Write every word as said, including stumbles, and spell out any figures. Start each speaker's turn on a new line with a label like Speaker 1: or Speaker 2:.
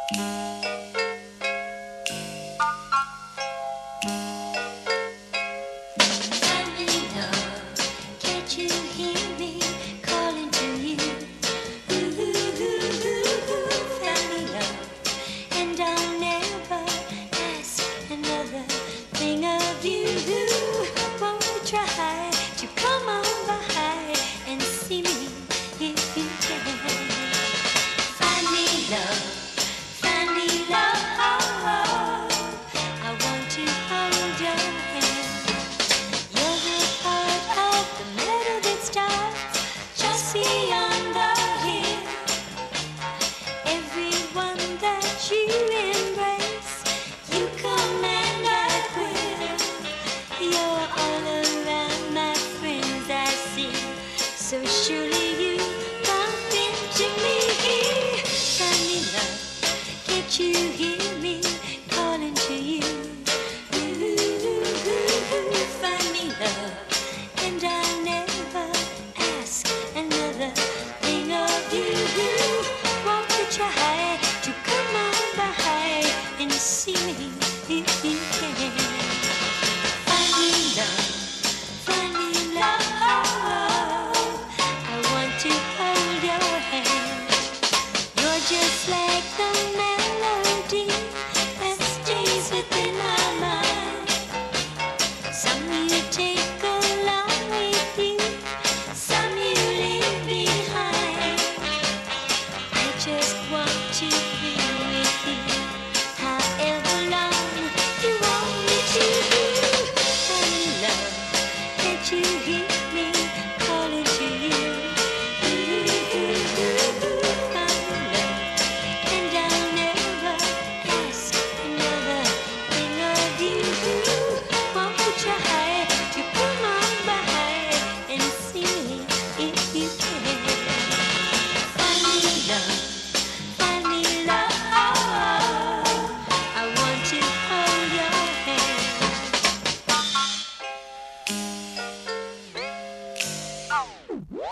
Speaker 1: Try to come on by and see me if you can. Find me love, find me love. I want to hold your hand. You're the part of the meadow that starts just beyond the hill. Everyone that you embrace, you command at will. You're all around, my friends, I see. So surely